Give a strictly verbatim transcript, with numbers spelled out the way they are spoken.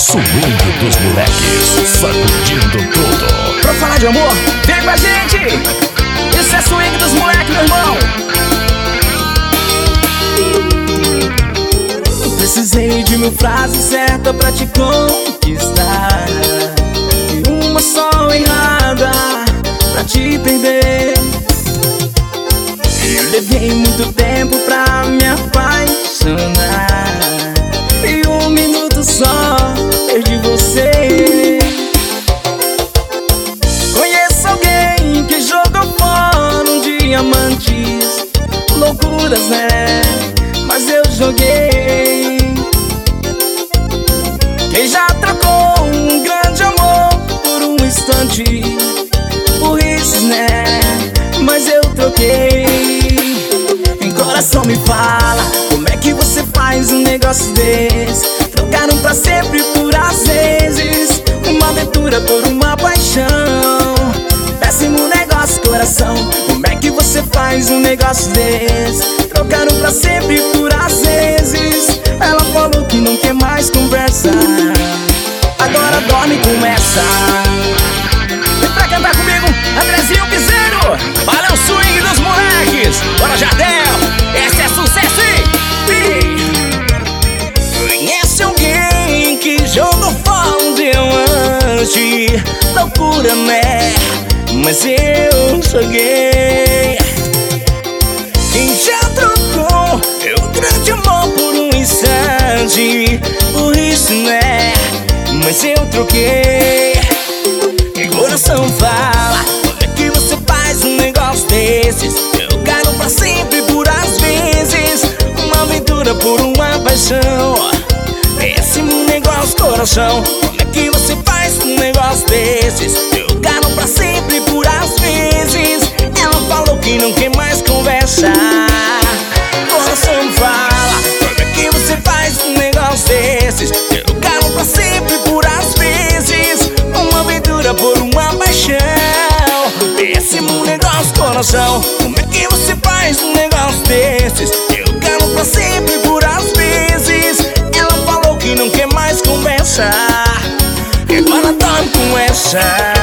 Swing dos moleques, sacudindo tudo. Pra falar de amor, vem com a gente. Isso é swing dos moleques, meu irmão. Precisei de mil frases certas pra te conquistar, e uma só errada pra te perder. Eu levei muito tempo pra me apaixonar, e um minuto só perdi você. Conheço alguém que jogou fora um diamantes, loucuras, né? Mas eu joguei. Quem já trocou um grande amor por um instante, burrice, né? Mas eu troquei. Em coração me fala, como é que você faz um negócio desse? Trocaram pra sempre por às vezes, uma aventura por uma paixão. Péssimo negócio, coração. Como é que você faz um negócio desse? Trocaram pra sempre por às vezes. Ela falou que não quer mais conversa, agora dorme com essa. Vem pra cantar comigo, Andrezinho Piseiro. Balão swing dos moleques. Bora, Jardel, esse é sucesso, hein? Conhece alguém que jogou fora um diamante, loucura, né? Mas eu joguei. Quem já trocou o grande amor por um instante, por isso, né? Mas eu troquei. E coração fala, como é que você faz um negócio desses? Trocaram pra sempre por às vezes, uma aventura por uma paixão. Péssimo negócio, coração. Como é que você faz um negócio desses? Trocaram pra sempre por às vezes. Ela falou que não quer mais conversar. Coração fala, como é que você faz um negócio desses? Trocaram pra sempre por às vezes, uma aventura por uma paixão. Péssimo negócio, coração. Como é que você faz um negócio desses? Trocaram pra sempre por às vezes. Ela falou que não quer mais conversar, que agora dorme com essa.